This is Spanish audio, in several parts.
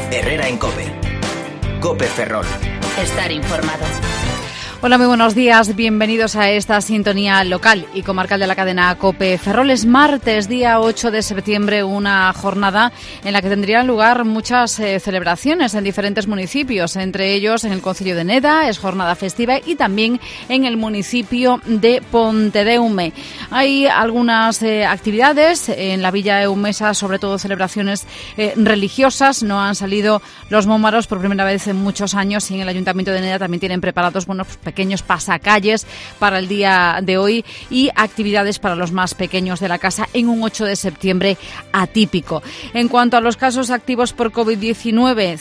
Herrera en COPE. COPE Ferrol. Estar informado. Hola, muy buenos días. Bienvenidos a esta sintonía local y comarcal de la cadena COPE Ferrol. Es martes, día 8 de septiembre, una jornada en la que tendrían lugar muchas celebraciones en diferentes municipios, entre ellos en el concello de Neda, es jornada festiva, y también en el municipio de Pontedeume. Hay algunas actividades en la Villa Eumesa, sobre todo celebraciones religiosas. No han salido los mómaros por primera vez en muchos años, y en el Ayuntamiento de Neda también tienen preparados pequeños pasacalles para el día de hoy y actividades para los más pequeños de la casa en un 8 de septiembre atípico. En cuanto a los casos activos por COVID-19,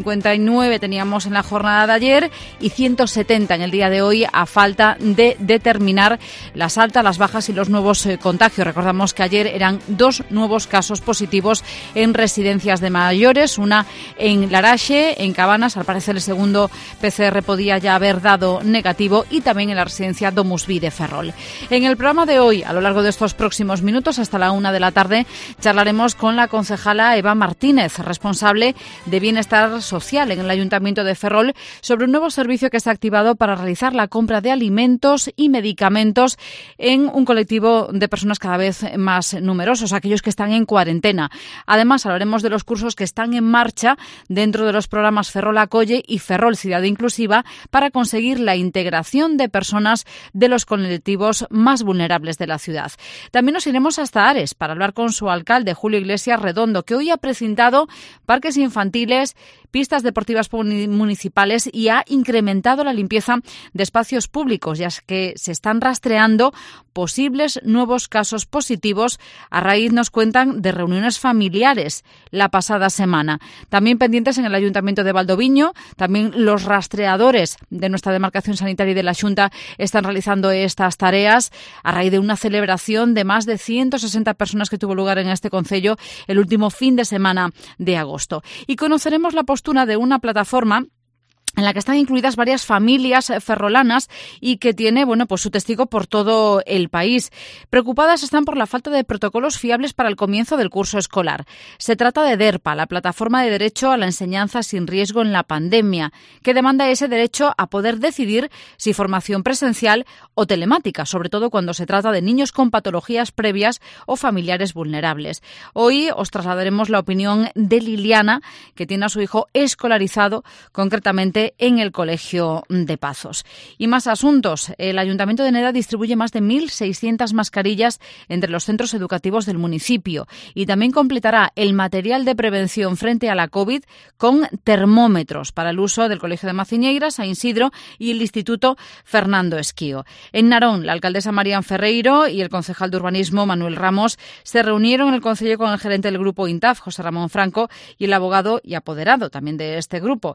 159 teníamos en la jornada de ayer y 170 en el día de hoy, a falta de determinar las altas, las bajas y los nuevos contagios. Recordamos que ayer eran 2 nuevos casos positivos en residencias de mayores, una en Larache, en Cabanas. Al parecer el segundo PCR podía ya haber dado negativo, y también en la residencia Domusvi de Ferrol. En el programa de hoy, a lo largo de estos próximos minutos, hasta la 1 de la tarde, charlaremos con la concejala Eva Martínez, responsable de Bienestar Social en el Ayuntamiento de Ferrol, sobre un nuevo servicio que se ha activado para realizar la compra de alimentos y medicamentos en un colectivo de personas cada vez más numerosos, aquellos que están en cuarentena. Además, hablaremos de los cursos que están en marcha dentro de los programas Ferrol Acolle y Ferrol Ciudad Inclusiva para conseguir la integración de personas de los colectivos más vulnerables de la ciudad. También nos iremos hasta Ares para hablar con su alcalde, Julio Iglesias Redondo, que hoy ha precintado parques infantiles, pistas deportivas municipales y ha incrementado la limpieza de espacios públicos, ya que se están rastreando posibles nuevos casos positivos a raíz, nos cuentan, de reuniones familiares la pasada semana. También pendientes en el Ayuntamiento de Valdoviño, también los rastreadores de nuestra demarcación sanitaria y de la Xunta están realizando estas tareas a raíz de una celebración de más de 160 personas que tuvo lugar en este concello el último fin de semana de agosto. Y conoceremos la postura de una plataforma en la que están incluidas varias familias ferrolanas y que tiene, pues su testigo por todo el país. Preocupadas están por la falta de protocolos fiables para el comienzo del curso escolar. Se trata de DERPA, la plataforma de derecho a la enseñanza sin riesgo en la pandemia, que demanda ese derecho a poder decidir si formación presencial o telemática, sobre todo cuando se trata de niños con patologías previas o familiares vulnerables. Hoy os trasladaremos la opinión de Liliana, que tiene a su hijo escolarizado, concretamente en el Colegio de Pazos. Y más asuntos. El Ayuntamiento de Neda distribuye más de 1.600 mascarillas entre los centros educativos del municipio, y también completará el material de prevención frente a la COVID con termómetros para el uso del Colegio de Maciñeiras, San Isidro y el Instituto Fernando Esquío. En Narón, la alcaldesa Marian Ferreiro y el concejal de Urbanismo Manuel Ramos se reunieron en el concello con el gerente del grupo INTAF, José Ramón Franco, y el abogado y apoderado también de este grupo.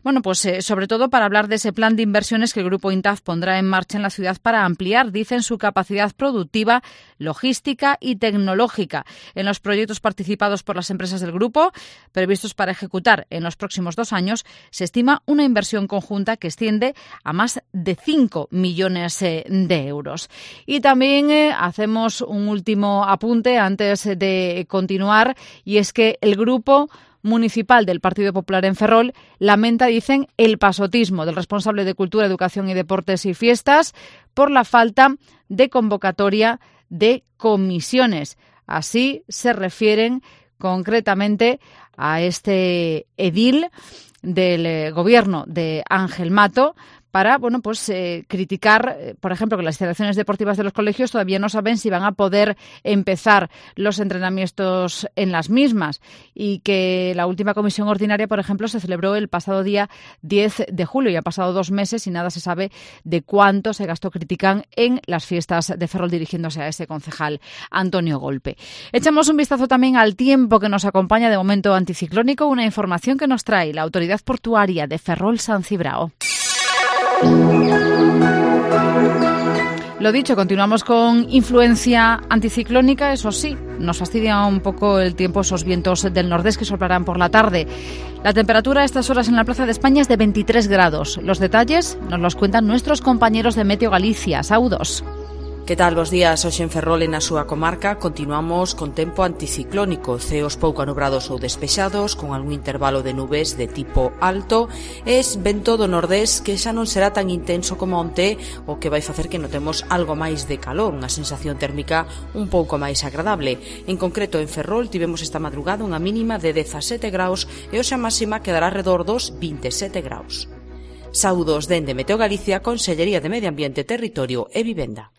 Sobre todo para hablar de ese plan de inversiones que el grupo INTAF pondrá en marcha en la ciudad para ampliar, dicen, su capacidad productiva, logística y tecnológica. En los proyectos participados por las empresas del grupo, previstos para ejecutar en los próximos 2 años, se estima una inversión conjunta que asciende a más de 5 millones de euros. Y también hacemos un último apunte antes de continuar, y es que el grupo municipal del Partido Popular en Ferrol lamenta, dicen, el pasotismo del responsable de Cultura, Educación y Deportes y Fiestas por la falta de convocatoria de comisiones. Así se refieren concretamente a este edil del gobierno de Ángel Mato, para criticar, por ejemplo, que las instalaciones deportivas de los colegios todavía no saben si van a poder empezar los entrenamientos en las mismas, y que la última comisión ordinaria, por ejemplo, se celebró el pasado día 10 de julio y ha pasado 2 meses y nada se sabe de cuánto se gastó, critican, en las fiestas de Ferrol, dirigiéndose a ese concejal Antonio Golpe. Echamos un vistazo también al tiempo que nos acompaña, de momento anticiclónico, una información que nos trae la Autoridad Portuaria de Ferrol-San Cibrao. Lo dicho, continuamos con influencia anticiclónica, eso sí, nos fastidia un poco el tiempo esos vientos del nordeste que soplarán por la tarde. La temperatura a estas horas en la Plaza de España es de 23 grados. Los detalles nos los cuentan nuestros compañeros de Meteo Galicia. Saludos. Que tal, bos días? Hoxe en Ferrol e na súa comarca continuamos con tempo anticiclónico, ceos pouco anubrados ou despexados, con algún intervalo de nubes de tipo alto, e vento do nordés que xa non será tan intenso como onte, o que vai facer que notemos algo máis de calor, unha sensación térmica un pouco máis agradable. En concreto, en Ferrol tivemos esta madrugada unha mínima de 17 graus e hoxe a máxima quedará alrededor dos 27 graus. Saúdos dende Meteo Galicia, Consellería de Medio Ambiente, Territorio e Vivenda.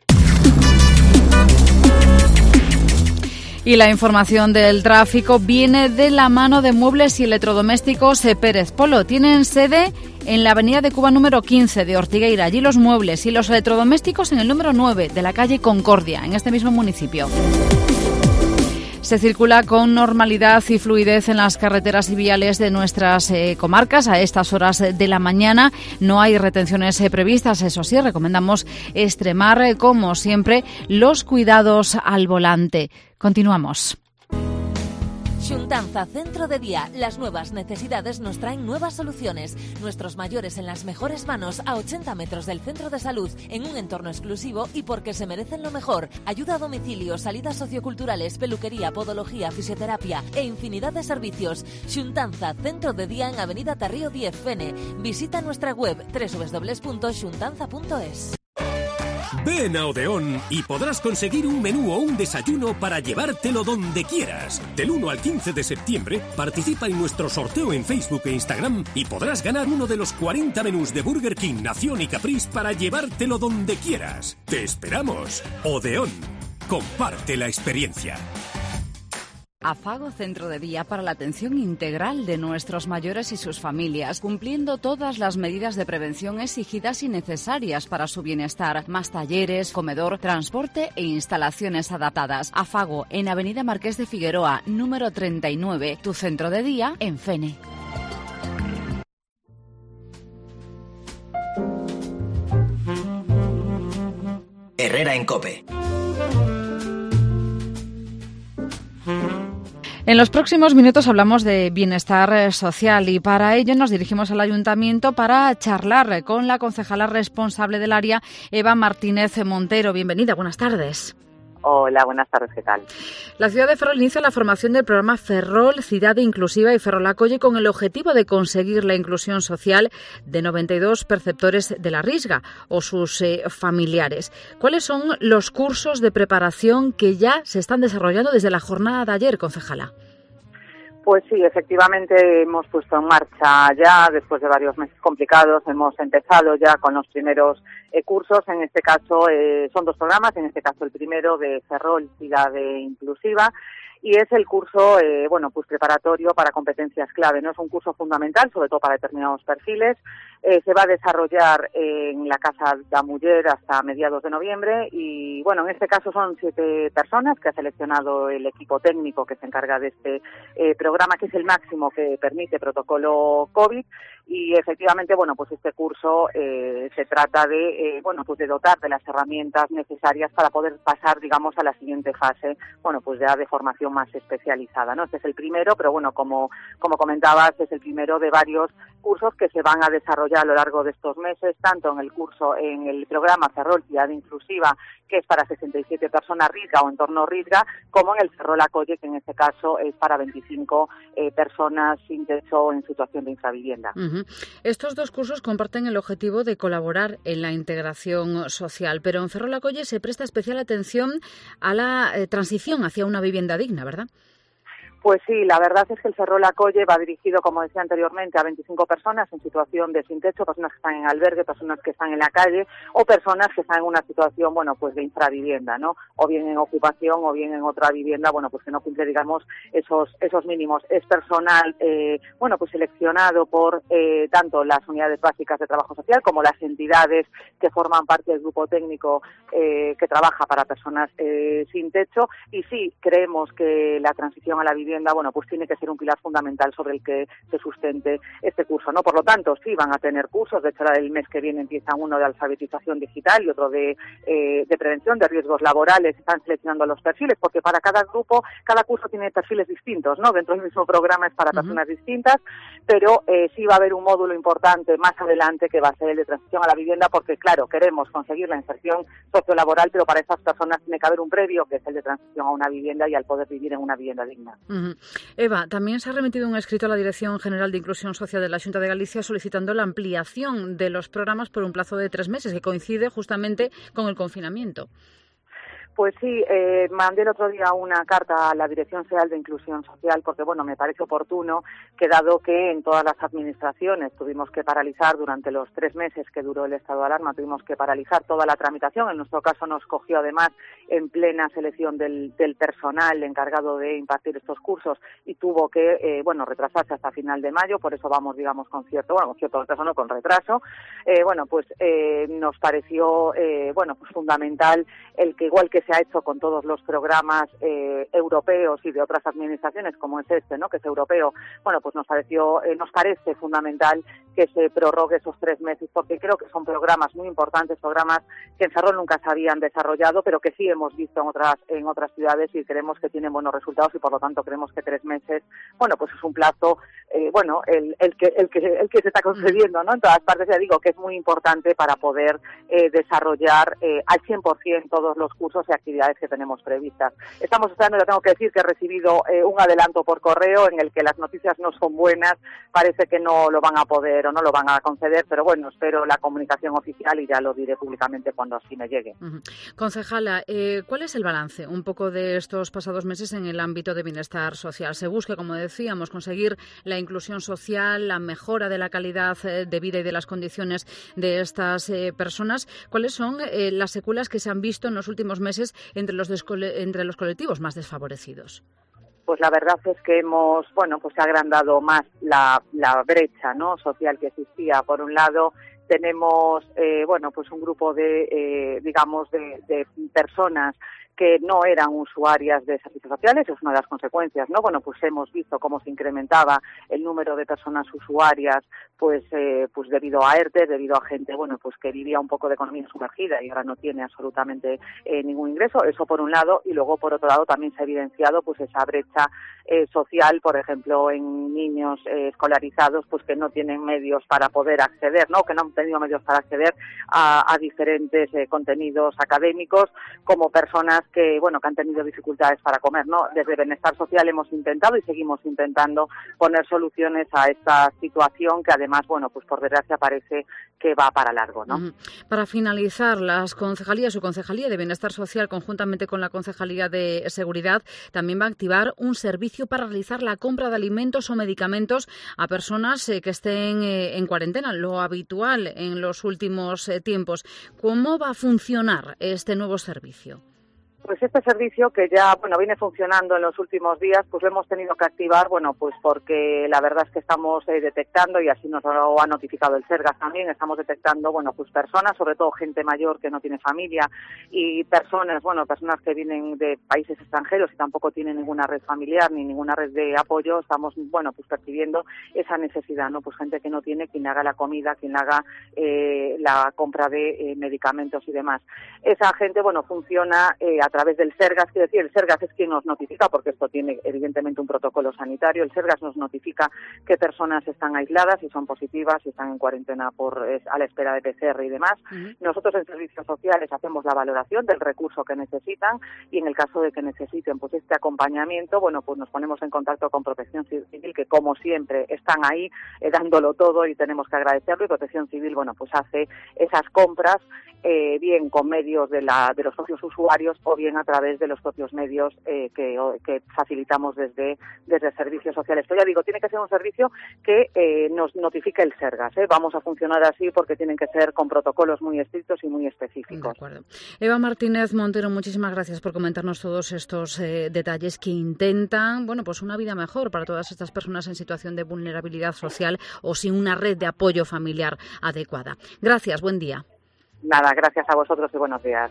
Y la información del tráfico viene de la mano de Muebles y Electrodomésticos Pérez Polo. Tienen sede en la avenida de Cuba número 15 de Ortigueira. Allí los muebles y los electrodomésticos en el número 9 de la calle Concordia, en este mismo municipio. Se circula con normalidad y fluidez en las carreteras y viales de nuestras comarcas a estas horas de la mañana. No hay retenciones previstas, eso sí, recomendamos extremar, como siempre, los cuidados al volante. Continuamos. Xuntanza Centro de Día. Las nuevas necesidades nos traen nuevas soluciones. Nuestros mayores en las mejores manos a 80 metros del centro de salud, en un entorno exclusivo y porque se merecen lo mejor. Ayuda a domicilio, salidas socioculturales, peluquería, podología, fisioterapia e infinidad de servicios. Xuntanza Centro de Día en Avenida Tarrío 10, Fene. Visita nuestra web www.xuntanza.es. Ven a Odeón y podrás conseguir un menú o un desayuno para llevártelo donde quieras. Del 1 al 15 de septiembre, participa en nuestro sorteo en Facebook e Instagram y podrás ganar uno de los 40 menús de Burger King, Nación y Caprice para llevártelo donde quieras. ¡Te esperamos! Odeón. Comparte la experiencia. Afago Centro de Día para la atención integral de nuestros mayores y sus familias, cumpliendo todas las medidas de prevención exigidas y necesarias para su bienestar. Más talleres, comedor, transporte e instalaciones adaptadas. Afago en Avenida Marqués de Figueroa, número 39, tu centro de día en Fene. Herrera en COPE. En los próximos minutos hablamos de bienestar social y para ello nos dirigimos al Ayuntamiento para charlar con la concejala responsable del área, Eva Martínez Montero. Bienvenida, buenas tardes. Hola, buenas tardes, ¿qué tal? La ciudad de Ferrol inicia la formación del programa Ferrol Ciudad Inclusiva y Ferrol Acolle con el objetivo de conseguir la inclusión social de 92 perceptores de la Risga o sus familiares. ¿Cuáles son los cursos de preparación que ya se están desarrollando desde la jornada de ayer, concejala? Pues sí, efectivamente hemos puesto en marcha ya, después de varios meses complicados, hemos empezado ya con los primeros cursos. En este caso son dos programas, en este caso el primero de Ferrol Ciudad Inclusiva, y es el curso, pues preparatorio para competencias clave, ¿no? Es un curso fundamental, sobre todo para determinados perfiles. Se va a desarrollar en la Casa da Muller hasta mediados de noviembre y, bueno, en este caso son 7 personas que ha seleccionado el equipo técnico que se encarga de este programa, que es el máximo que permite protocolo COVID. Y efectivamente, bueno, pues este curso se trata de, de dotar de las herramientas necesarias para poder pasar, digamos, a la siguiente fase, bueno, pues ya de formación más especializada, ¿no? Este es el primero, pero bueno, como comentabas, es el primero de varios cursos que se van a desarrollar a lo largo de estos meses, tanto en el programa Ferrol Ciudad Inclusiva, que es para 67 personas Risga o entorno Risga, como en el Ferrol Acolle, que en este caso es para 25 personas sin techo en situación de infravivienda. Uh-huh. Estos dos cursos comparten el objetivo de colaborar en la integración social, pero en Ferrol Acolle se presta especial atención a la transición hacia una vivienda digna, ¿verdad? Pues sí, la verdad es que el Ferrol Acolle va dirigido, como decía anteriormente, a 25 personas en situación de sin techo, personas que están en albergue, personas que están en la calle o personas que están en una situación, de infravivienda, ¿no? O bien en ocupación o bien en otra vivienda, que no cumple, digamos, esos mínimos. Es personal, seleccionado por tanto las unidades básicas de trabajo social como las entidades que forman parte del grupo técnico que trabaja para personas sin techo. Y sí, creemos que la transición a la vivienda vivienda, bueno, pues tiene que ser un pilar fundamental sobre el que se sustente este curso, ¿no? Por lo tanto, sí van a tener cursos. De hecho, el mes que viene empieza uno de alfabetización digital y otro de prevención de riesgos laborales. Están seleccionando los perfiles, porque para cada grupo, cada curso tiene perfiles distintos, ¿no? Dentro del mismo programa es para personas distintas, pero sí va a haber un módulo importante más adelante que va a ser el de transición a la vivienda, porque, claro, queremos conseguir la inserción sociolaboral, pero para esas personas tiene que haber un previo, que es el de transición a una vivienda y al poder vivir en una vivienda digna. Eva, también se ha remitido un escrito a la Dirección General de Inclusión Social de la Xunta de Galicia solicitando la ampliación de los programas por un plazo de 3 meses, que coincide justamente con el confinamiento. Pues sí, mandé el otro día una carta a la Dirección General de Inclusión Social porque, bueno, me parece oportuno que, dado que en todas las administraciones tuvimos que paralizar durante los 3 meses que duró el estado de alarma, tuvimos que paralizar toda la tramitación. En nuestro caso nos cogió además en plena selección del personal encargado de impartir estos cursos y tuvo que, retrasarse hasta final de mayo. Por eso vamos, digamos, con cierto retraso, no con retraso. Nos pareció, fundamental el que, igual que se ha hecho con todos los programas europeos y de otras administraciones como es este, ¿no?, que es europeo, nos parece fundamental que se prorrogue esos 3 meses, porque creo que son programas muy importantes, programas que en Ferrol nunca se habían desarrollado, pero que sí hemos visto en otras ciudades y creemos que tienen buenos resultados y por lo tanto creemos que 3 meses, es un plazo, el que se está concediendo, ¿no?, en todas partes. Ya digo que es muy importante para poder desarrollar al 100% todos los cursos y actividades que tenemos previstas. Estamos esperando, ya tengo que decir que he recibido un adelanto por correo en el que las noticias no son buenas, parece que no lo van a poder o no lo van a conceder, pero bueno, espero la comunicación oficial y ya lo diré públicamente cuando así me llegue. Concejala, ¿cuál es el balance un poco de estos pasados meses en el ámbito de bienestar social? Se busca, como decíamos, conseguir la inclusión social, la mejora de la calidad de vida y de las condiciones de estas personas. ¿Cuáles son las secuelas que se han visto en los últimos meses entre los colectivos más desfavorecidos? Pues la verdad es que se ha agrandado más la brecha, ¿no?, social que existía. Por un lado, tenemos un grupo de personas que no eran usuarias de servicios sociales. Es una de las consecuencias, ¿no? Hemos visto cómo se incrementaba el número de personas usuarias, debido a ERTE, debido a gente, que vivía un poco de economía sumergida y ahora no tiene absolutamente ningún ingreso. Eso por un lado, y luego por otro lado también se ha evidenciado esa brecha social, por ejemplo, en niños escolarizados, que no tienen medios para poder acceder, ¿no?, que no han tenido medios para acceder a diferentes contenidos académicos, como personas que han tenido dificultades para comer, ¿no? Desde Bienestar Social hemos intentado y seguimos intentando poner soluciones a esta situación que además, por desgracia parece que va para largo, ¿no? Para finalizar, las concejalías, su concejalía de Bienestar Social, conjuntamente con la concejalía de Seguridad, también va a activar un servicio para realizar la compra de alimentos o medicamentos a personas que estén en cuarentena, lo habitual en los últimos tiempos. ¿Cómo va a funcionar este nuevo servicio? Pues este servicio, que ya viene funcionando en los últimos días, lo hemos tenido que activar, porque la verdad es que estamos detectando, y así nos lo ha notificado el Sergas también, estamos detectando, personas, sobre todo gente mayor que no tiene familia, y personas que vienen de países extranjeros y tampoco tienen ninguna red familiar ni ninguna red de apoyo. Estamos, percibiendo esa necesidad, ¿no? Gente que no tiene quien haga la comida, quien haga la compra de medicamentos y demás. Esa gente, funciona a través del Sergas. Quiero decir, el Sergas es quien nos notifica, porque esto tiene evidentemente un protocolo sanitario. El Sergas nos notifica qué personas están aisladas, si son positivas, si están en cuarentena a la espera de PCR y demás. Nosotros en servicios sociales hacemos la valoración del recurso que necesitan y en el caso de que necesiten este acompañamiento, nos ponemos en contacto con Protección Civil, que como siempre están ahí dándolo todo y tenemos que agradecerlo, y Protección Civil hace esas compras bien con medios de los propios usuarios o bien a través de los propios medios que facilitamos desde servicios sociales. Pero ya digo, tiene que ser un servicio que nos notifique el Sergas. Vamos a funcionar así porque tienen que ser con protocolos muy estrictos y muy específicos. De acuerdo. Eva Martínez Montero, muchísimas gracias por comentarnos todos estos detalles que intentan, una vida mejor para todas estas personas en situación de vulnerabilidad social o sin una red de apoyo familiar adecuada. Gracias, buen día. Nada, gracias a vosotros y buenos días.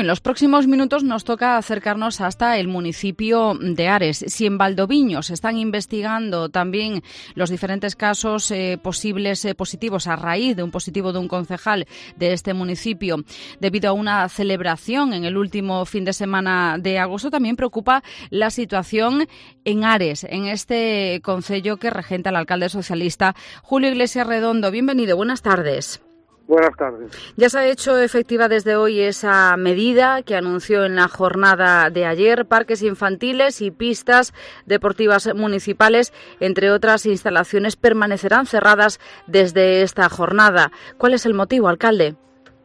en los próximos minutos nos toca acercarnos hasta el municipio de Ares. Si en Valdoviño se están investigando también los diferentes casos posibles positivos a raíz de un positivo de un concejal de este municipio debido a una celebración en el último fin de semana de agosto, también preocupa la situación en Ares, en este concello que regenta el alcalde socialista Julio Iglesias Redondo. Bienvenido, buenas tardes. Buenas tardes. Ya se ha hecho efectiva desde hoy esa medida que anunció en la jornada de ayer. Parques infantiles y pistas deportivas municipales, entre otras instalaciones, permanecerán cerradas desde esta jornada. ¿Cuál es el motivo, alcalde?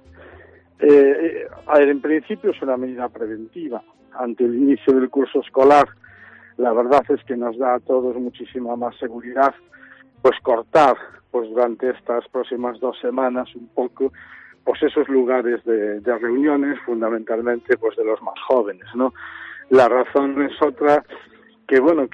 En principio es una medida preventiva. Ante el inicio del curso escolar, la verdad es que nos da a todos muchísima más seguridad, pues cortar durante estas próximas 2 semanas un poco esos lugares de reuniones, fundamentalmente de los más jóvenes, ¿no? La razón es otra que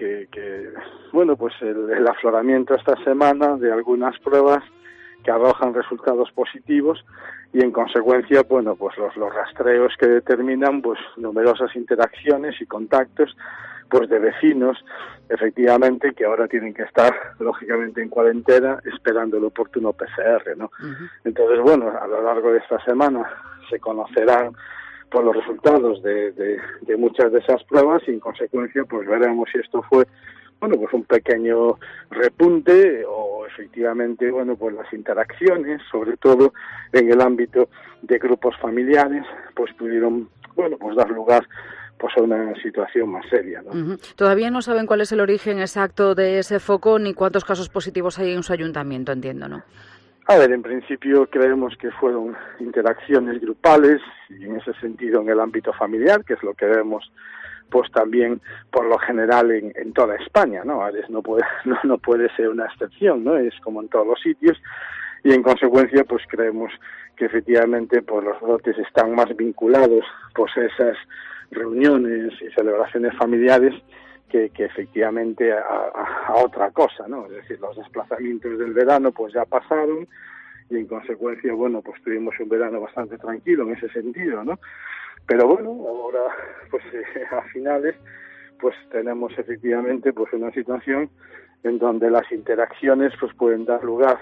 el afloramiento esta semana de algunas pruebas que arrojan resultados positivos y en consecuencia los rastreos que determinan numerosas interacciones y contactos de vecinos, efectivamente, que ahora tienen que estar lógicamente en cuarentena esperando el oportuno PCR, ¿no? Uh-huh. Entonces, a lo largo de esta semana se conocerán los resultados de muchas de esas pruebas y en consecuencia veremos si esto fue un pequeño repunte o efectivamente las interacciones, sobre todo en el ámbito de grupos familiares, pudieron dar lugar a una situación más seria, ¿no? Uh-huh. Todavía no saben cuál es el origen exacto de ese foco ni cuántos casos positivos hay en su ayuntamiento, entiendo, ¿no? En principio creemos que fueron interacciones grupales y en ese sentido en el ámbito familiar, que es lo que vemos también por lo general en toda España, ¿no? Ares no puede ser una excepción, ¿no? Es como en todos los sitios y en consecuencia creemos que efectivamente los brotes están más vinculados a esas reuniones y celebraciones familiares que efectivamente a otra cosa, ¿no? Es decir, los desplazamientos del verano ya pasaron y en consecuencia tuvimos un verano bastante tranquilo en ese sentido, ¿no? Pero ahora a finales tenemos efectivamente una situación en donde las interacciones pueden dar lugar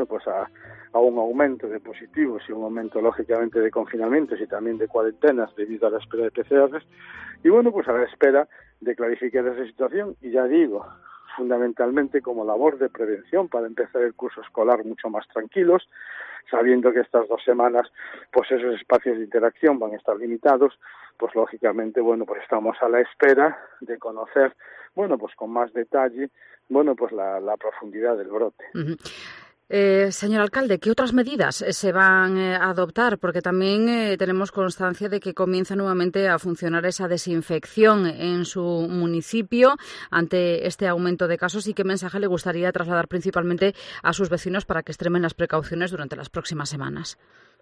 a un aumento de positivos y un aumento lógicamente de confinamientos y también de cuarentenas debido a la espera de PCRs y a la espera de clarificar esa situación y ya digo, fundamentalmente como labor de prevención para empezar el curso escolar mucho más tranquilos, sabiendo que estas 2 semanas esos espacios de interacción van a estar limitados, lógicamente estamos a la espera de conocer con más detalle la profundidad del brote. Uh-huh. Señor alcalde, ¿qué otras medidas se van a adoptar? Porque también tenemos constancia de que comienza nuevamente a funcionar esa desinfección en su municipio ante este aumento de casos y qué mensaje le gustaría trasladar principalmente a sus vecinos para que extremen las precauciones durante las próximas semanas.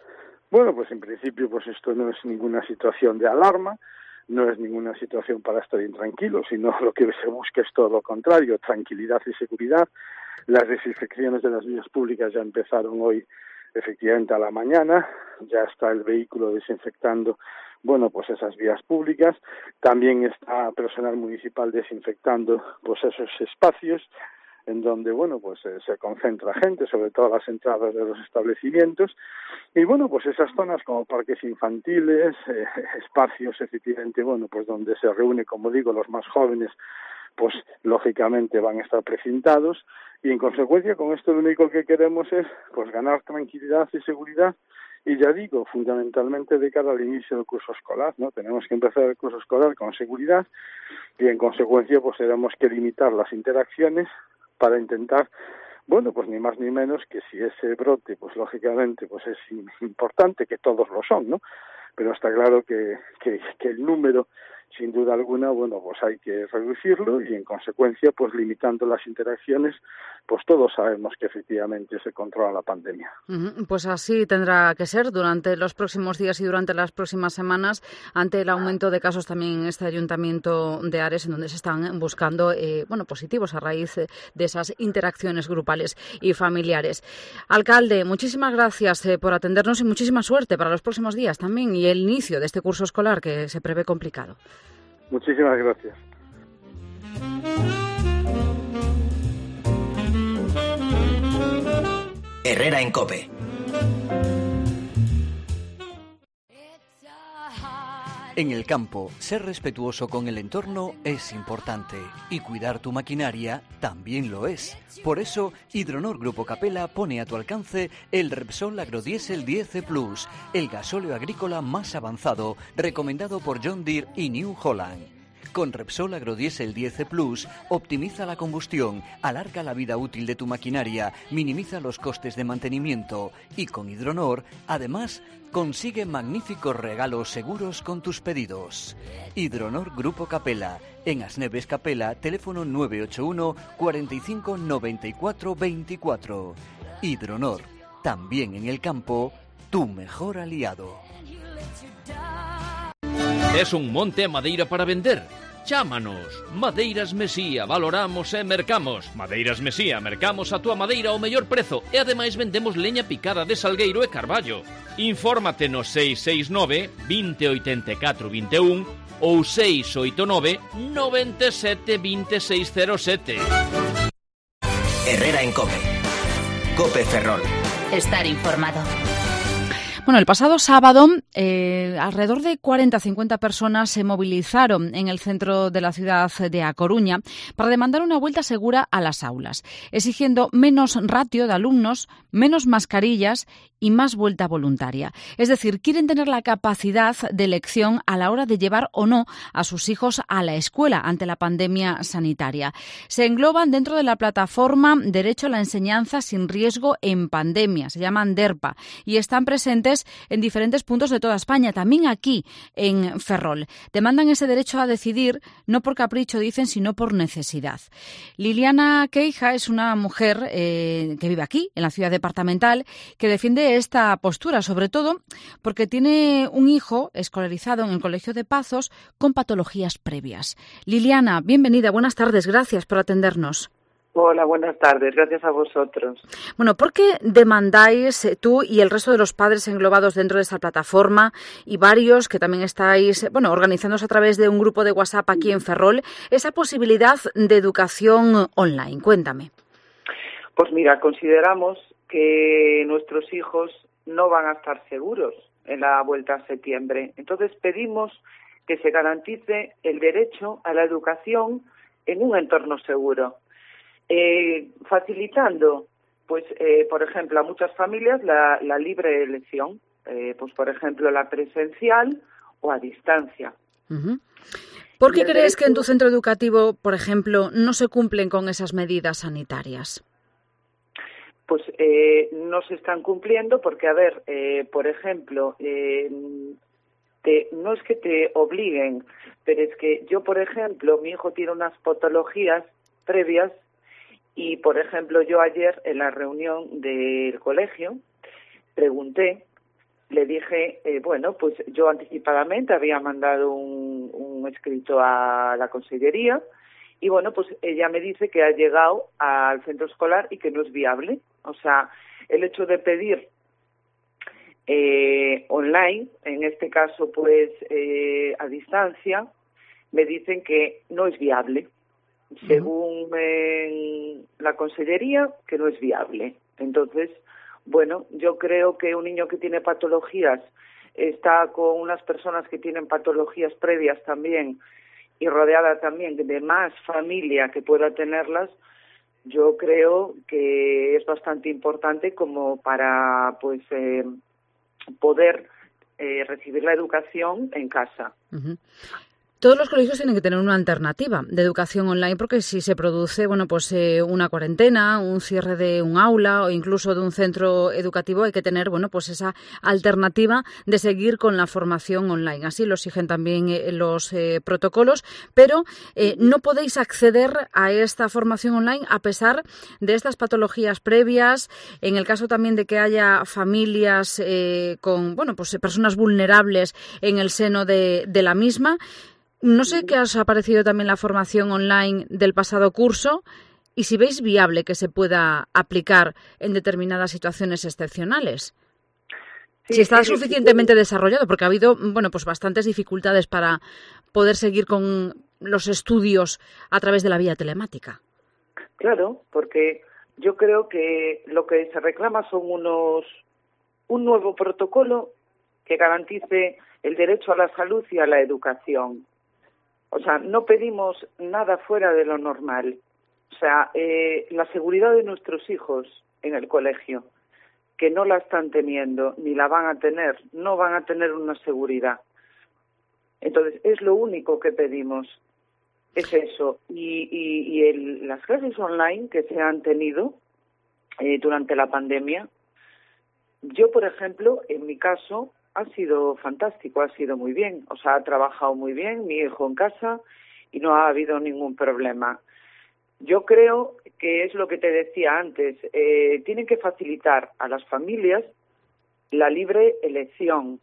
En principio esto no es ninguna situación de alarma, no es ninguna situación para estar intranquilos, sino lo que se busca es todo lo contrario, tranquilidad y seguridad. Las desinfecciones de las vías públicas ya empezaron hoy efectivamente a la mañana, ya está el vehículo desinfectando esas vías públicas, también está personal municipal desinfectando esos espacios en donde se concentra gente, sobre todo las entradas de los establecimientos y esas zonas como parques infantiles, espacios efectivamente donde se reúne, como digo, los más jóvenes, lógicamente van a estar precintados y en consecuencia con esto lo único que queremos es ganar tranquilidad y seguridad y ya digo, fundamentalmente de cara al inicio del curso escolar, ¿no? Tenemos que empezar el curso escolar con seguridad y en consecuencia tenemos que limitar las interacciones para intentar, ni más ni menos que si ese brote, lógicamente, es importante, que todos lo son, ¿no? Pero está claro que el número sin duda alguna, bueno, pues hay que reducirlo y en consecuencia, pues limitando las interacciones, pues todos sabemos que efectivamente se controla la pandemia. Pues así tendrá que ser durante los próximos días y durante las próximas semanas, ante el aumento de casos también en este Ayuntamiento de Ares, en donde se están buscando positivos a raíz de esas interacciones grupales y familiares. Alcalde, muchísimas gracias por atendernos y muchísima suerte para los próximos días también y el inicio de este curso escolar que se prevé complicado. Muchísimas gracias. Herrera en COPE. En el campo, ser respetuoso con el entorno es importante y cuidar tu maquinaria también lo es. Por eso, Hidronor Grupo Capella pone a tu alcance el Repsol Agrodiesel 10 Plus, el gasóleo agrícola más avanzado, recomendado por John Deere y New Holland. Con Repsol Agrodiesel 10 Plus, optimiza la combustión, alarga la vida útil de tu maquinaria, minimiza los costes de mantenimiento y con Hidronor, además, consigue magníficos regalos seguros con tus pedidos. Hidronor Grupo Capella, en Asneves Capella, teléfono 981 45 94 24. Hidronor, también en el campo, tu mejor aliado. Es un monte a madeira para vender? Chámanos. Madeiras Mesía, valoramos e mercamos. Madeiras Mesía, mercamos a túa madeira ao mellor prezo e ademais vendemos leña picada de salgueiro e carballo. Infórmate no 669 20 84 21 ou 689 97 2607. Herrera en COPE. COPE Ferrol. Estar informado. Bueno, el pasado sábado, alrededor de 40-50 personas se movilizaron en el centro de la ciudad de A Coruña para demandar una vuelta segura a las aulas, exigiendo menos ratio de alumnos, menos mascarillas y más vuelta voluntaria. Es decir, quieren tener la capacidad de elección a la hora de llevar o no a sus hijos a la escuela ante la pandemia sanitaria. Se engloban dentro de la plataforma Derecho a la Enseñanza sin Riesgo en Pandemia, se llaman DERPA, y están presentes en diferentes puntos de toda España, también aquí en Ferrol. Demandan ese derecho a decidir, no por capricho, dicen, sino por necesidad. Liliana Queija es una mujer que vive aquí, en la ciudad departamental, que defiende esta postura, sobre todo porque tiene un hijo escolarizado en el Colegio de Pazos con patologías previas. Liliana, bienvenida, buenas tardes, gracias por atendernos. Hola, buenas tardes, gracias a vosotros. Bueno, ¿por qué demandáis tú y el resto de los padres englobados dentro de esta plataforma y varios que también estáis, organizándose a través de un grupo de WhatsApp aquí en Ferrol, esa posibilidad de educación online? Cuéntame. Pues mira, consideramos que nuestros hijos no van a estar seguros en la vuelta a septiembre. Entonces pedimos que se garantice el derecho a la educación en un entorno seguro. Facilitando, por ejemplo, a muchas familias la libre elección, por ejemplo, la presencial o a distancia. Uh-huh. ¿Por qué crees que en tu centro educativo, por ejemplo, no se cumplen con esas medidas sanitarias? Pues no se están cumpliendo porque, por ejemplo, no es que te obliguen, pero es que yo, por ejemplo, mi hijo tiene unas patologías previas. Y, por ejemplo, yo ayer en la reunión del colegio pregunté, le dije, pues yo anticipadamente había mandado un escrito a la consellería y, pues ella me dice que ha llegado al centro escolar y que no es viable. O sea, el hecho de pedir online, en este caso, a distancia, me dicen que no es viable. Según la consellería, que no es viable. Entonces, yo creo que un niño que tiene patologías está con unas personas que tienen patologías previas también y rodeada también de más familia que pueda tenerlas. Yo creo que es bastante importante como para poder recibir la educación en casa. Uh-huh. Todos los colegios tienen que tener una alternativa de educación online porque si se produce una cuarentena, un cierre de un aula o incluso de un centro educativo, hay que tener esa alternativa de seguir con la formación online. Así lo exigen también los protocolos, pero no podéis acceder a esta formación online a pesar de estas patologías previas, en el caso también de que haya familias con personas vulnerables en el seno de la misma. No sé qué os ha parecido también la formación online del pasado curso y si veis viable que se pueda aplicar en determinadas situaciones excepcionales. Sí, si está suficientemente desarrollado, porque ha habido bastantes dificultades para poder seguir con los estudios a través de la vía telemática. Claro, porque yo creo que lo que se reclama son un nuevo protocolo que garantice el derecho a la salud y a la educación. O sea, no pedimos nada fuera de lo normal. O sea, la seguridad de nuestros hijos en el colegio, que no la están teniendo, ni la van a tener, no van a tener una seguridad. Entonces, es lo único que pedimos, es eso. Y las clases online que se han tenido durante la pandemia, yo, por ejemplo, en mi caso, ha sido fantástico, ha sido muy bien. O sea, ha trabajado muy bien mi hijo en casa y no ha habido ningún problema. Yo creo que es lo que te decía antes, tienen que facilitar a las familias la libre elección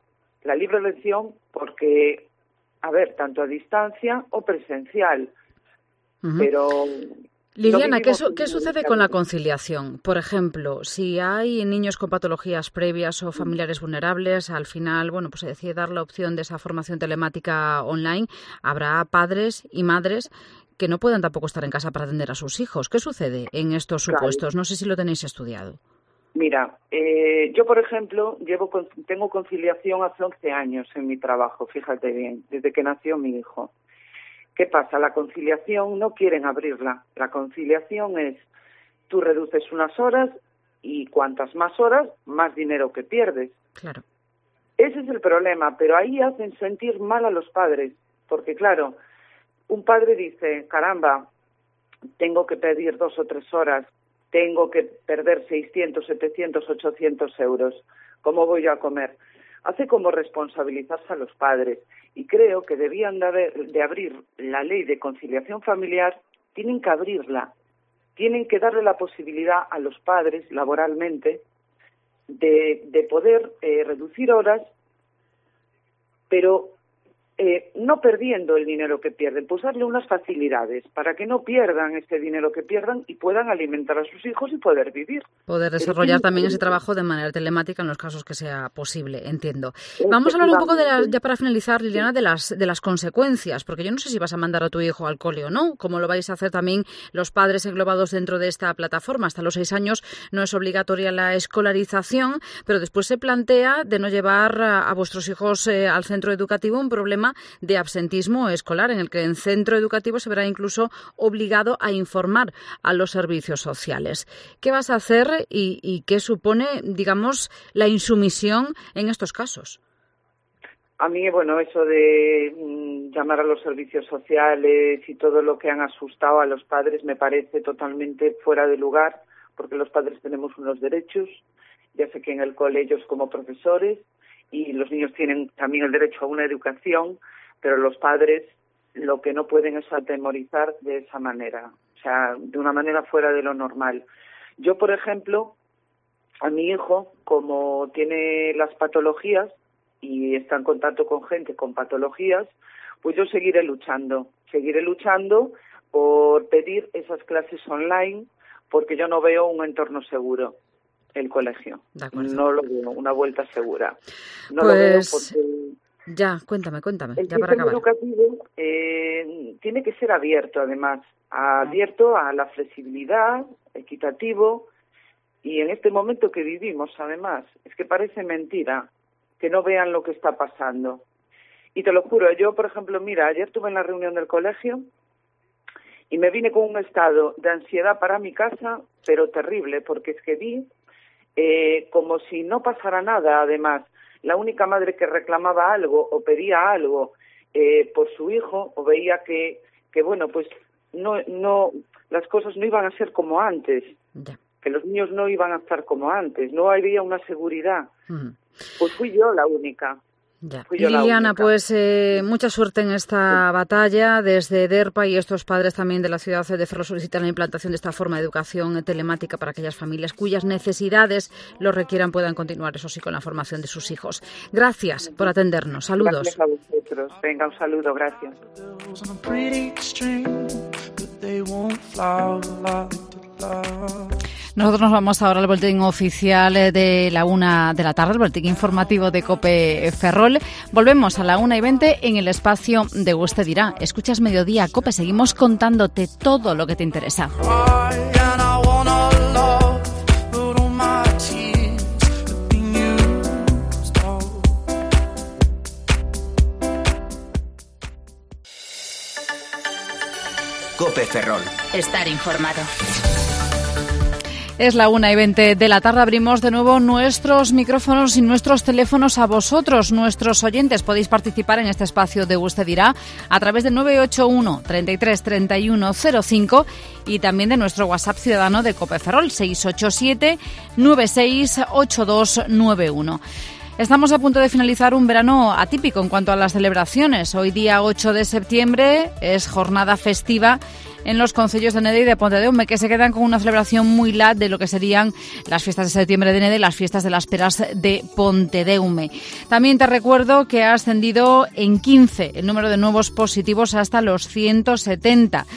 porque, tanto a distancia o presencial, pero... Liliana, ¿qué sucede con la conciliación? Por ejemplo, si hay niños con patologías previas o familiares vulnerables, al final, se decide dar la opción de esa formación telemática online, habrá padres y madres que no puedan tampoco estar en casa para atender a sus hijos. ¿Qué sucede en estos supuestos? No sé si lo tenéis estudiado. Mira, yo, por ejemplo, tengo conciliación hace 11 años en mi trabajo, fíjate bien, desde que nació mi hijo. ¿Qué pasa? La conciliación no quieren abrirla. La conciliación es, tú reduces unas horas y cuantas más horas, más dinero que pierdes. Claro. Ese es el problema, pero ahí hacen sentir mal a los padres, porque claro, un padre dice, caramba, tengo que pedir 2 o 3 horas, tengo que perder 600, 700, 800 euros. ¿Cómo voy yo a comer? Hace como responsabilizarse a los padres y creo que debían de abrir la ley de conciliación familiar, tienen que abrirla, tienen que darle la posibilidad a los padres laboralmente de poder reducir horas, pero no perdiendo el dinero que pierden, pues darle unas facilidades para que no pierdan este dinero que pierdan y puedan alimentar a sus hijos y poder vivir. Poder desarrollar también ese trabajo de manera telemática en los casos que sea posible, entiendo. Vamos a hablar un poco ya para finalizar, Liliana, de las consecuencias, porque yo no sé si vas a mandar a tu hijo al cole o no, como lo vais a hacer también los padres englobados dentro de esta plataforma. Hasta los 6 años no es obligatoria la escolarización, pero después se plantea de no llevar a vuestros hijos al centro educativo un problema de absentismo escolar, en el que el centro educativo se verá incluso obligado a informar a los servicios sociales. ¿Qué vas a hacer y qué supone, digamos, la insumisión en estos casos? A mí, eso de llamar a los servicios sociales y todo lo que han asustado a los padres me parece totalmente fuera de lugar, porque los padres tenemos unos derechos, ya sé que en el cole ellos como profesores, y los niños tienen también el derecho a una educación, pero los padres lo que no pueden es atemorizar de esa manera, o sea, de una manera fuera de lo normal. Yo, por ejemplo, a mi hijo, como tiene las patologías y está en contacto con gente con patologías, pues yo seguiré luchando por pedir esas clases online, porque yo no veo un entorno seguro. El colegio. No lo veo, una vuelta segura. No lo veo porque... Ya, cuéntame, el ya para acabar. El sistema educativo tiene que ser abierto, además. Abierto a la flexibilidad, equitativo, y en este momento que vivimos, además, es que parece mentira que no vean lo que está pasando. Y te lo juro, yo, por ejemplo, mira, ayer estuve en la reunión del colegio y me vine con un estado de ansiedad para mi casa, pero terrible, porque es que vi como si no pasara nada, además. La única madre que reclamaba algo o pedía algo por su hijo, o veía que bueno, pues no las cosas no iban a ser como antes, que los niños no iban a estar como antes, no había una seguridad. Pues fui yo la única. Liliana, pues mucha suerte en esta batalla. Desde DERPA y estos padres también de la ciudad de Ferrol solicitan la implantación de esta forma de educación telemática para aquellas familias cuyas necesidades lo requieran puedan continuar, eso sí, con la formación de sus hijos. Gracias por atendernos. Saludos. Gracias a vosotros. Venga, un saludo. Gracias. Nosotros nos vamos ahora al boletín oficial de la 1 de la tarde, el boletín informativo de COPE Ferrol. Volvemos a la 1:20 en el espacio de Usted dirá. Escuchas Mediodía COPE, seguimos contándote todo lo que te interesa. COPE Ferrol. Estar informado. Es la 1:20 de la tarde. Abrimos de nuevo nuestros micrófonos y nuestros teléfonos a vosotros, nuestros oyentes. Podéis participar en este espacio de Usted dirá a través del 981 33 31 05 y también de nuestro WhatsApp ciudadano de COPE Ferrol 687 96 8291. Estamos a punto de finalizar un verano atípico en cuanto a las celebraciones. Hoy día 8 de septiembre es jornada festiva en los concellos de Neda y de Pontedeume, que se quedan con una celebración muy light de lo que serían las fiestas de septiembre de Neda y las fiestas de las Peras de Pontedeume. También te recuerdo que ha ascendido en 15 el número de nuevos positivos hasta los 170.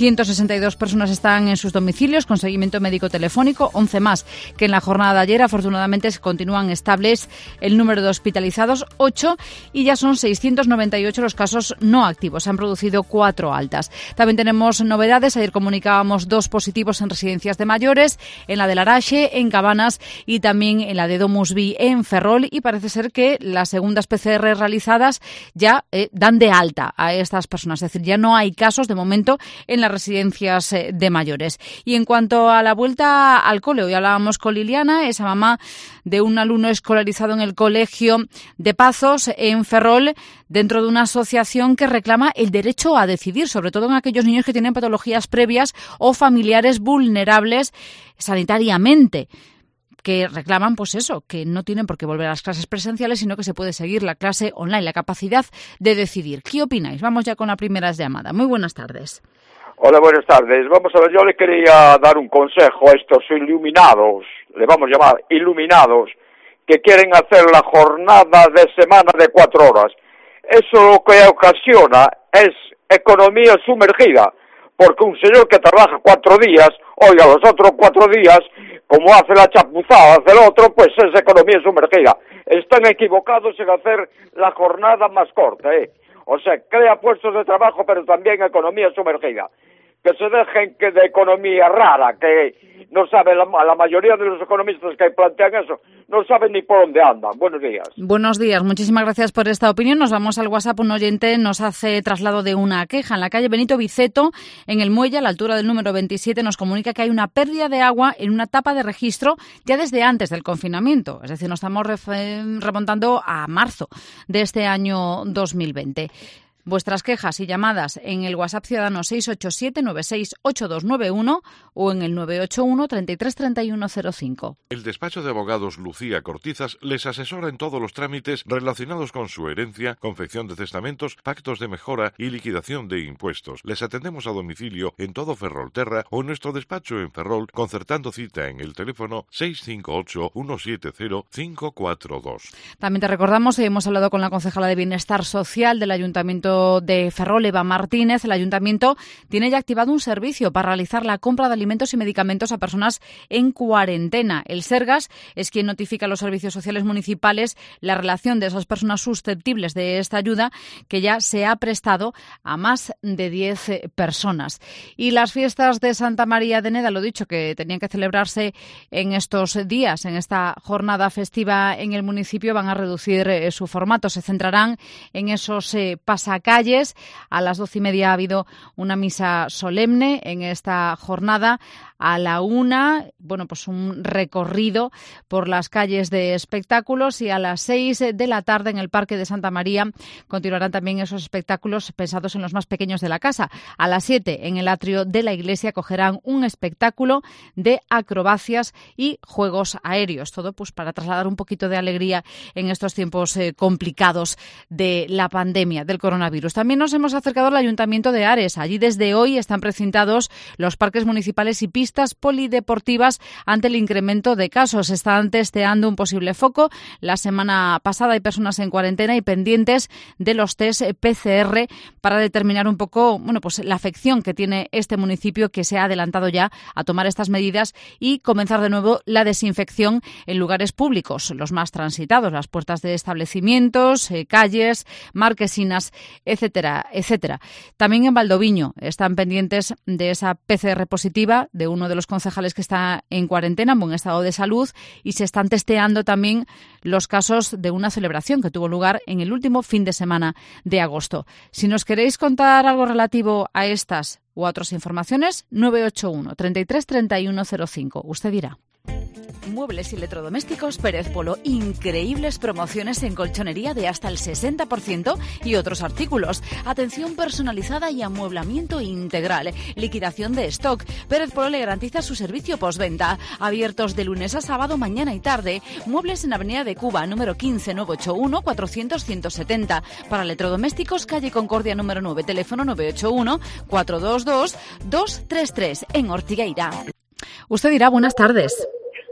162 personas están en sus domicilios con seguimiento médico telefónico, 11 más que en la jornada de ayer. Afortunadamente continúan estables el número de hospitalizados, 8, y ya son 698 los casos no activos. Se han producido 4 altas. También tenemos novedades. Ayer comunicábamos 2 positivos en residencias de mayores, en la de Larache, en Cabanas y también en la de Domusvi en Ferrol, y parece ser que las segundas PCR realizadas ya dan de alta a estas personas. Es decir, ya no hay casos de momento en las residencias de mayores. Y en cuanto a la vuelta al cole, hoy hablábamos con Liliana, esa mamá de un alumno escolarizado en el colegio de Pazos en Ferrol, dentro de una asociación que reclama el derecho a decidir, sobre todo en aquellos niños que tienen patologías previas o familiares vulnerables sanitariamente, que reclaman, pues eso, que no tienen por qué volver a las clases presenciales, sino que se puede seguir la clase online, la capacidad de decidir. ¿Qué opináis? Vamos ya con la primera llamada. Muy buenas tardes. Hola, buenas tardes. Vamos a ver, yo le quería dar un consejo a estos iluminados, le vamos a llamar iluminados, que quieren hacer la jornada de semana de 4 horas. Eso lo que ocasiona es economía sumergida, porque un señor que trabaja 4 días, oiga, los otros 4 días, como hace la chapuzada, hace el otro, pues es economía sumergida. Están equivocados en hacer la jornada más corta, O sea, crea puestos de trabajo, pero también economía sumergida. Que se dejen de economía rara, que no saben, la mayoría de los economistas que plantean eso, no saben ni por dónde andan. Buenos días. Buenos días, muchísimas gracias por esta opinión. Nos vamos al WhatsApp. Un oyente nos hace traslado de una queja. En la calle Benito Viceto, en el Muelle, a la altura del número 27, nos comunica que hay una pérdida de agua en una tapa de registro ya desde antes del confinamiento. Es decir, nos estamos remontando a marzo de este año 2020. Vuestras quejas y llamadas en el WhatsApp ciudadano 687-968291 o en el 981 33 31 05. El despacho de abogados Lucía Cortizas les asesora en todos los trámites relacionados con su herencia, confección de testamentos, pactos de mejora y liquidación de impuestos. Les atendemos a domicilio en todo Ferrolterra o en nuestro despacho en Ferrol, concertando cita en el teléfono 658-170-542. También te recordamos, hemos hablado con la concejala de Bienestar Social del Ayuntamiento de Ferrol, Eva Martínez. El ayuntamiento tiene ya activado un servicio para realizar la compra de alimentos y medicamentos a personas en cuarentena. El Sergas es quien notifica a los servicios sociales municipales la relación de esas personas susceptibles de esta ayuda, que ya se ha prestado a más de 10 personas. Y las fiestas de Santa María de Neda, lo dicho, que tenían que celebrarse en estos días, en esta jornada festiva en el municipio, van a reducir su formato. Se centrarán en esos pasacalles. A las 12:30 ha habido una misa solemne en esta jornada a la 1, bueno, pues un recorrido por las calles de espectáculos, y a las 6 de la tarde en el Parque de Santa María continuarán también esos espectáculos pensados en los más pequeños de la casa. A las 7 en el atrio de la iglesia cogerán un espectáculo de acrobacias y juegos aéreos, todo pues para trasladar un poquito de alegría en estos tiempos complicados de la pandemia del coronavirus. También nos hemos acercado al Ayuntamiento de Ares. Allí desde hoy están precintados los parques municipales y pistas polideportivas ante el incremento de casos. Están testeando un posible foco. La semana pasada hay personas en cuarentena y pendientes de los test PCR para determinar un poco, bueno, pues la afección que tiene este municipio, que se ha adelantado ya a tomar estas medidas y comenzar de nuevo la desinfección en lugares públicos, los más transitados, las puertas de establecimientos, calles, marquesinas, etcétera, etcétera. También en Valdoviño están pendientes de esa PCR positiva de uno de los concejales que está en cuarentena, en buen estado de salud, y se están testeando también los casos de una celebración que tuvo lugar en el último fin de semana de agosto. Si nos queréis contar algo relativo a estas u a otras informaciones, 981 33 31 05. Usted dirá. Muebles y electrodomésticos Pérez Polo. Increíbles promociones en colchonería de hasta el 60% y otros artículos. Atención personalizada y amueblamiento integral. Liquidación de stock. Pérez Polo le garantiza su servicio postventa. Abiertos de lunes a sábado, mañana y tarde. Muebles en Avenida de Cuba, número 15, 981 400 170. Para electrodomésticos, calle Concordia número 9, teléfono 981 422 233 en Ortigueira. Usted dirá, buenas tardes.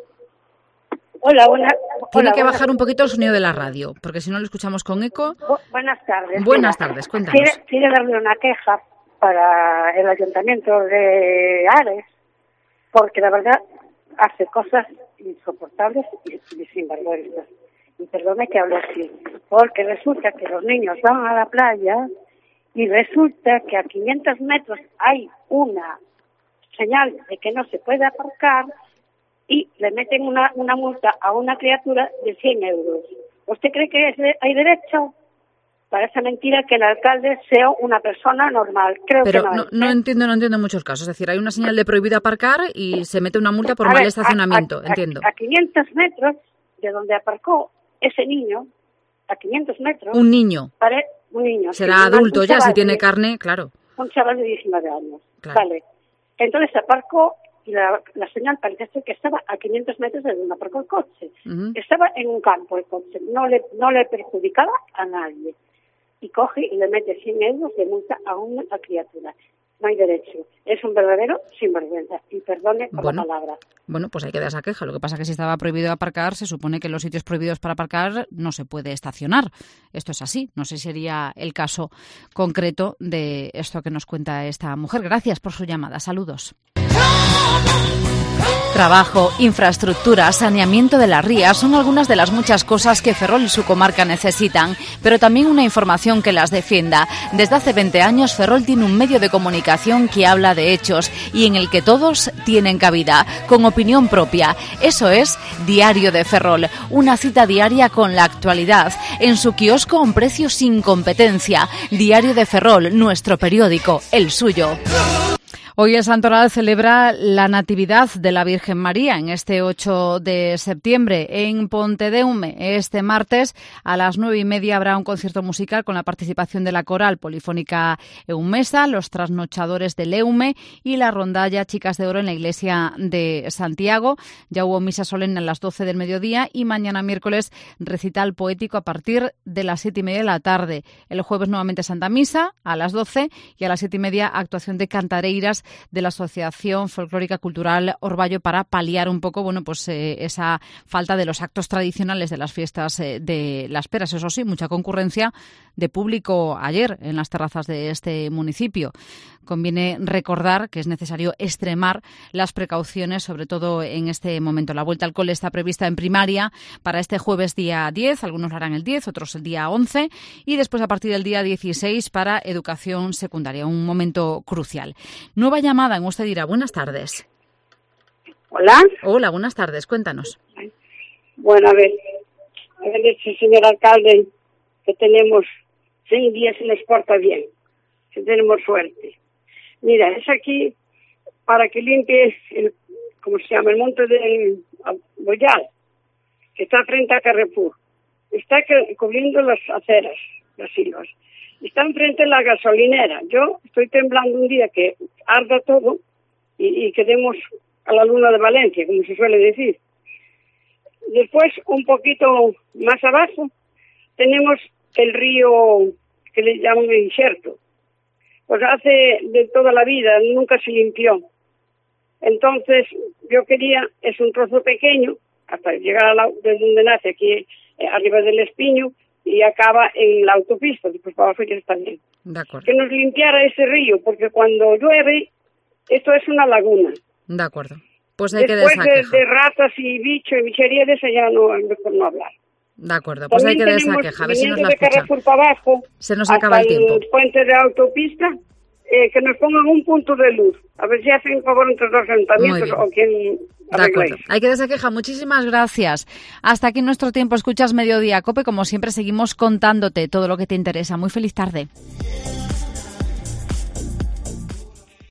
Hola, Tiene que bajar un poquito el sonido de la radio, porque si no lo escuchamos con eco. Buenas tardes. Buenas tardes, cuéntanos. Quiero darle una queja para el Ayuntamiento de Ares, porque la verdad hace cosas insoportables y sinvergüenzas. Y perdone que hable así, porque resulta que los niños van a la playa y resulta que a 500 metros hay una señal de que no se puede aparcar y le meten una multa a una criatura de 100 euros. ¿Usted cree que hay derecho para esa mentira que el alcalde sea una persona normal? Creo Pero que no. No entiendo muchos casos. Es decir, hay una señal de prohibido aparcar y se mete una multa por mal estacionamiento, entiendo. A 500 metros de donde aparcó ese niño, a 500 metros... Un niño. Un niño. Será adulto ya, si tiene carne, claro. Un chaval de 19 años. Claro. Vale. Entonces aparcó y la señal parece ser que estaba a 500 metros de donde aparcó el coche. Uh-huh. Estaba en un campo el coche, no le perjudicaba a nadie. Y coge y le mete 100 euros de multa a una criatura. No hay derecho. Es un verdadero sinvergüenza. Y perdone por la palabra. Bueno, pues hay que dar esa queja. Lo que pasa es que si estaba prohibido aparcar, se supone que en los sitios prohibidos para aparcar no se puede estacionar. Esto es así. No sé si sería el caso concreto de esto que nos cuenta esta mujer. Gracias por su llamada. Saludos. Trabajo, infraestructura, saneamiento de las rías son algunas de las muchas cosas que Ferrol y su comarca necesitan, pero también una información que las defienda. Desde hace 20 años Ferrol tiene un medio de comunicación que habla de hechos y en el que todos tienen cabida, con opinión propia. Eso es Diario de Ferrol, una cita diaria con la actualidad, en su kiosco a un precio sin competencia. Diario de Ferrol, nuestro periódico, el suyo. Hoy el Santoral celebra la Natividad de la Virgen María en este 8 de septiembre en Pontedeume. Este martes a las 9:30 habrá un concierto musical con la participación de la Coral Polifónica Eumesa, los Trasnochadores del Eume y la Rondalla Chicas de Oro en la Iglesia de Santiago. Ya hubo misa solemne a las 12 del mediodía y mañana miércoles recital poético a partir de las 7:30 de la tarde. El jueves nuevamente Santa Misa a las 12 y a las 7:30 actuación de cantareiras de la Asociación Folclórica Cultural Orballo para paliar un poco, esa falta de los actos tradicionales de las fiestas de las Peras. Eso sí, mucha concurrencia de público ayer en las terrazas de este municipio. Conviene recordar que es necesario extremar las precauciones, sobre todo en este momento. La vuelta al cole está prevista en primaria para este jueves día 10, algunos lo harán el 10, otros el día 11, y después a partir del día 16 para educación secundaria, un momento crucial. Nueva llamada en Usted dirá. Buenas tardes. Hola. Hola, buenas tardes. Cuéntanos. Bueno, a ver, señor alcalde, que tenemos 6 días y nos porta bien, que tenemos suerte. Mira, es aquí para que limpie el monte del Boyal, que está frente a Carrefour. Está cubriendo las aceras, las silvas. Está enfrente de la gasolinera. Yo estoy temblando un día que arda todo y quedemos a la luna de Valencia, como se suele decir. Después, un poquito más abajo, tenemos el río que le llaman Inxerto. Pues hace de toda la vida, nunca se limpió. Entonces, yo quería, es un trozo pequeño, hasta llegar desde donde nace, aquí arriba del Espiño, y acaba en la autopista, después para abajo ya está bien. De acuerdo. Que nos limpiara ese río, porque cuando llueve, esto es una laguna. De acuerdo. Pues hay después que de esa queja. de ratas y bicho y bichería de esa ya no, mejor no hablar. De acuerdo, pues hay que de esa queja, a ver si nos la escucha. Carrefour para abajo, se nos acaba el tiempo. El puente de autopista, que nos pongan un punto de luz. A ver si hacen favor entre los ayuntamientos o quien arregléis. Hay que de esa queja. Muchísimas gracias. Hasta aquí nuestro tiempo. Escuchas Mediodía Cope. Como siempre, seguimos contándote todo lo que te interesa. Muy feliz tarde.